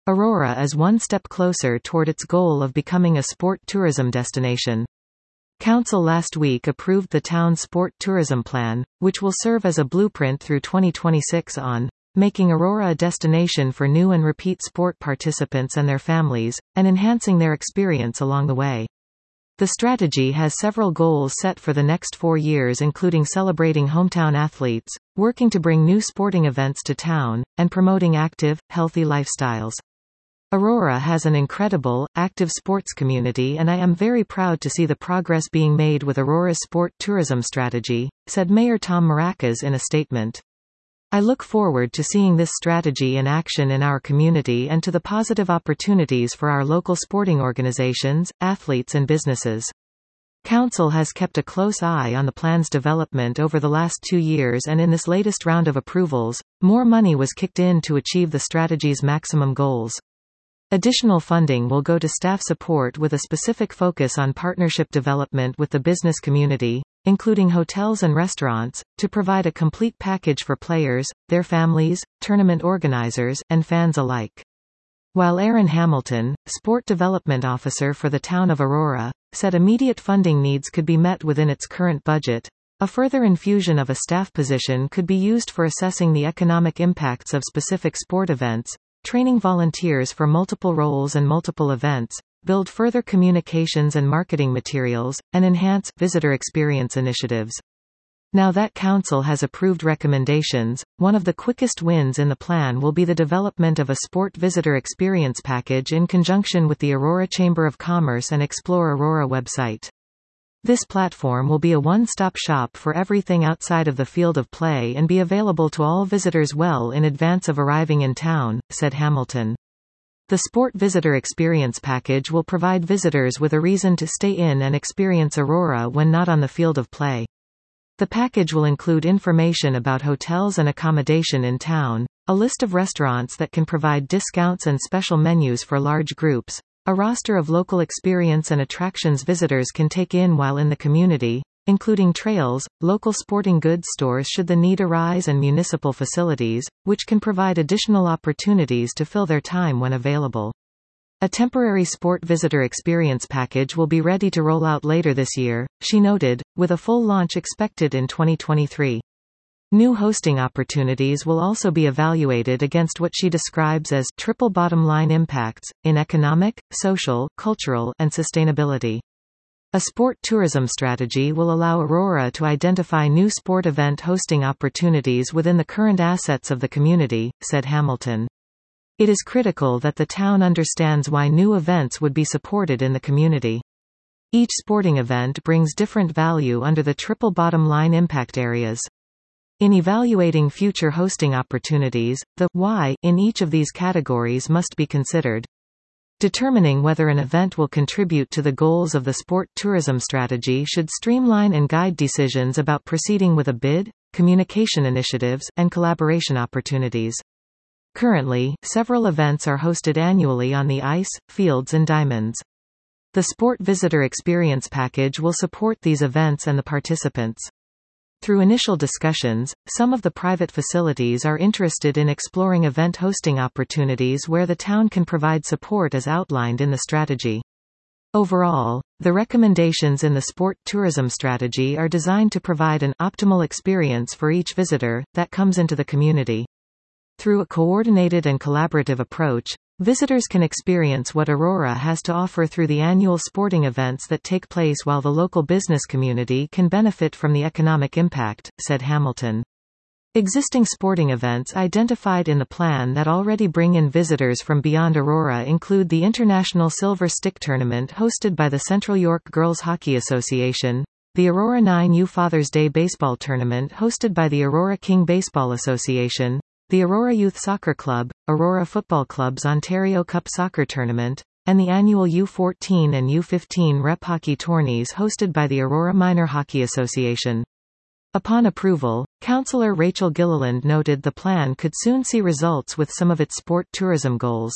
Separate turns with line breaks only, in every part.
Aurora is one step closer toward its goal of becoming a sport tourism destination. Council last week approved the town's sport tourism plan, which will serve as a blueprint through 2026 on making Aurora a destination for new and repeat sport participants and their families, and enhancing their experience along the way. The strategy has several goals set for the next 4 years, including celebrating hometown athletes, working to bring new sporting events to town, and promoting active, healthy lifestyles. Aurora has an incredible, active sports community, and I am very proud to see the progress being made with Aurora's sport tourism strategy, said Mayor Tom Maracas in a statement. I look forward to seeing this strategy in action in our community and to the positive opportunities for our local sporting organizations, athletes and businesses. Council has kept a close eye on the plan's development over the last 2 years, and in this latest round of approvals, more money was kicked in to achieve the strategy's maximum goals. Additional funding will go to staff support with a specific focus on partnership development with the business community, including hotels and restaurants, to provide a complete package for players, their families, tournament organizers, and fans alike. While Aaron Hamilton, Sport Development Officer for the town of Aurora, said immediate funding needs could be met within its current budget, a further infusion of a staff position could be used for assessing the economic impacts of specific sport events, training volunteers for multiple roles and multiple events, build further communications and marketing materials, and enhance visitor experience initiatives. Now that Council has approved recommendations, one of the quickest wins in the plan will be the development of a sport visitor experience package in conjunction with the Aurora Chamber of Commerce and Explore Aurora website. This platform will be a one-stop shop for everything outside of the field of play and be available to all visitors well in advance of arriving in town, said Hamilton. The Sport Visitor Experience Package will provide visitors with a reason to stay in and experience Aurora when not on the field of play. The package will include information about hotels and accommodation in town, a list of restaurants that can provide discounts and special menus for large groups, a roster of local experience and attractions visitors can take in while in the community, including trails, local sporting goods stores should the need arise, and municipal facilities, which can provide additional opportunities to fill their time when available. A temporary sport visitor experience package will be ready to roll out later this year, she noted, with a full launch expected in 2023. New hosting opportunities will also be evaluated against what she describes as triple bottom line impacts, in economic, social, cultural, and sustainability. A sport tourism strategy will allow Aurora to identify new sport event hosting opportunities within the current assets of the community, said Hamilton. It is critical that the town understands why new events would be supported in the community. Each sporting event brings different value under the triple bottom line impact areas. In evaluating future hosting opportunities, the why in each of these categories must be considered. Determining whether an event will contribute to the goals of the sport tourism strategy should streamline and guide decisions about proceeding with a bid, communication initiatives, and collaboration opportunities. Currently, several events are hosted annually on the ice, fields and diamonds. The Sport Visitor Experience Package will support these events and the participants. Through initial discussions, some of the private facilities are interested in exploring event hosting opportunities where the town can provide support as outlined in the strategy. Overall, the recommendations in the sport tourism strategy are designed to provide an optimal experience for each visitor that comes into the community. Through a coordinated and collaborative approach, visitors can experience what Aurora has to offer through the annual sporting events that take place, while the local business community can benefit from the economic impact, said Hamilton. Existing sporting events identified in the plan that already bring in visitors from beyond Aurora include the International Silver Stick Tournament hosted by the Central York Girls Hockey Association, the Aurora 9U Father's Day Baseball Tournament hosted by the Aurora King Baseball Association, the Aurora Youth Soccer Club, Aurora Football Club's Ontario Cup Soccer Tournament, and the annual U14 and U15 Rep Hockey Tourneys hosted by the Aurora Minor Hockey Association. Upon approval, Councillor Rachel Gilliland noted the plan could soon see results with some of its sport tourism goals.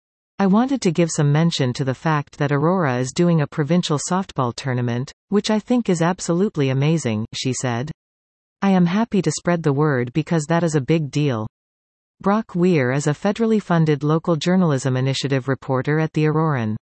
I wanted to give some mention to the fact that Aurora is doing a provincial softball tournament, which I think is absolutely amazing, she said. I am happy to spread the word because that is a big deal. Brock Weir is a federally funded local journalism initiative reporter at the Auroran.